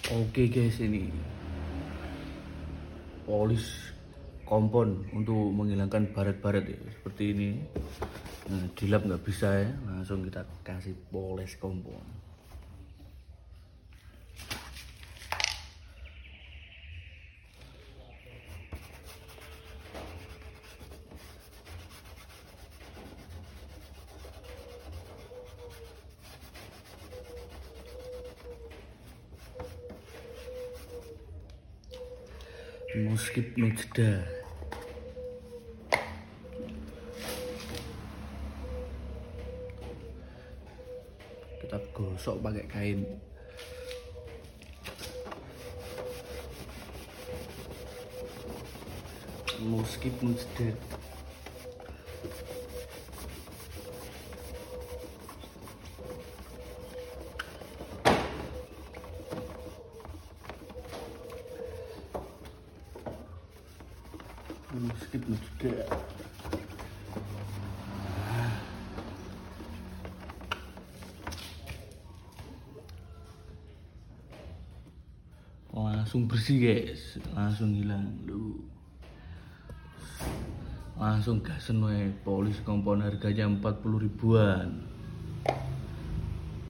Oke guys, ini polis kompon untuk menghilangkan baret-baret ya, seperti ini. Nah, dilap nggak bisa ya, langsung kita kasih poles kompon. No skip no jeda. Kita gosok pakai kain. No skip no jeda. No skip no jeda. Langsung bersih guys, langsung hilang lu. Langsung gasen we polis kompon, harganya 40 ribuan.